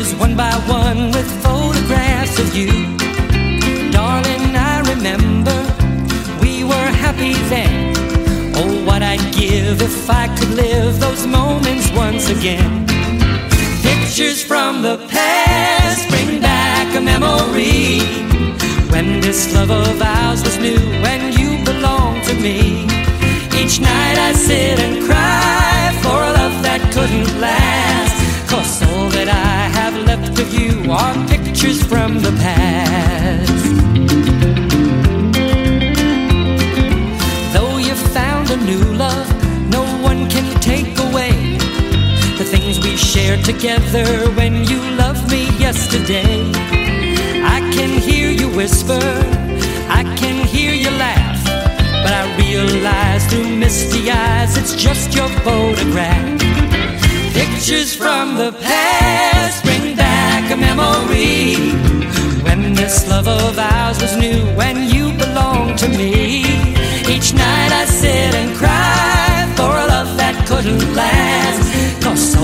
pictures one by one with photographs of you. Darling, I remember we were happy then. Oh, what I'd give if I could live those moments once again. Pictures from the past bring back a memory, when this love of ours was new, when you belonged to me. Each night I sit and cry for a love that couldn't last, 'cause all that I have left of you are pictures from the past. Though you found a new love, no one can take away the things we shared together when you loved me yesterday. I can hear you whisper, I can hear you laugh, but I realize through misty eyes it's just your photograph. Pictures from the past bring back a memory, when this love of ours was new, when you belonged to me. Each night I sit and cry for a love that couldn't last, 'cause